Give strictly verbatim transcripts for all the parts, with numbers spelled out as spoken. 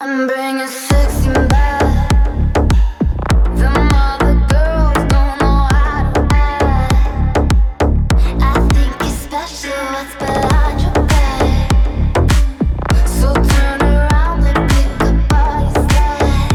I'm bringing sexy back. Them other girls don't know how to act. I think it's special what's behind your back. So turn around and pick up all your slack.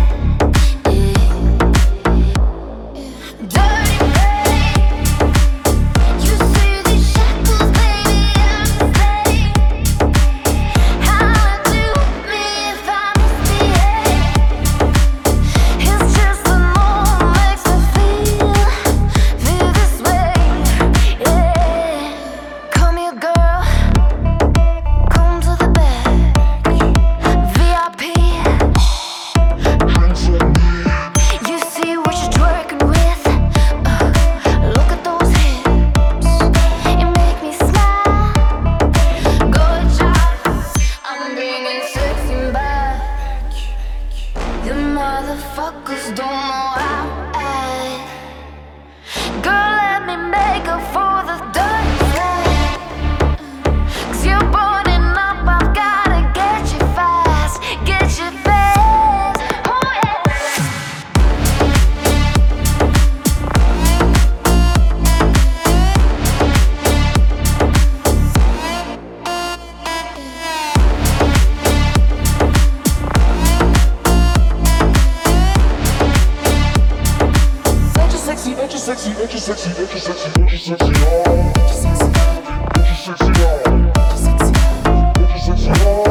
Yeah. Dirty babe, you see these shackles, baby, I'm a slave. How do me if I misbehave? It's just the moment makes me feel, feel this way. Yeah. Come here, girl, come to the back. V I P. You see what you're twerking with? Uh, look at those hips. You make me smile. Good job. I'm bringing sexy back. You motherfuckers don't know how to act. Girl, let me make up for the dirty slack. 'Cause you're burning up, I've gotta get you fast, get you fast. Oh yeah. Ultra sexy, ultra sexy, ultra sexy, ultra sexy, ultra sexy, oh. Ultra sexy, oh. Ultra sexy, oh. Ultra sexy, oh.